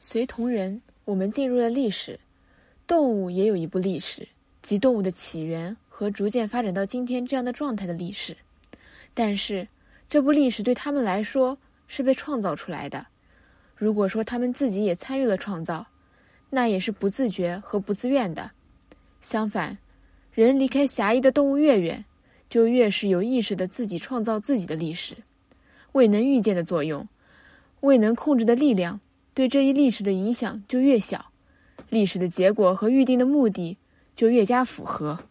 随同人，我们进入了历史。动物也有一部历史，即动物的起源和逐渐发展到今天这样的状态的历史。但是，这部历史对他们来说是被创造出来的。如果说他们自己也参与了创造，那也是不自觉和不自愿的。相反，人离开狭义的动物越远，就越是有意识的自己创造自己的历史。未能预见的作用，未能控制的力量，对这一历史的影响就越小，历史的结果和预定的目的就越加符合。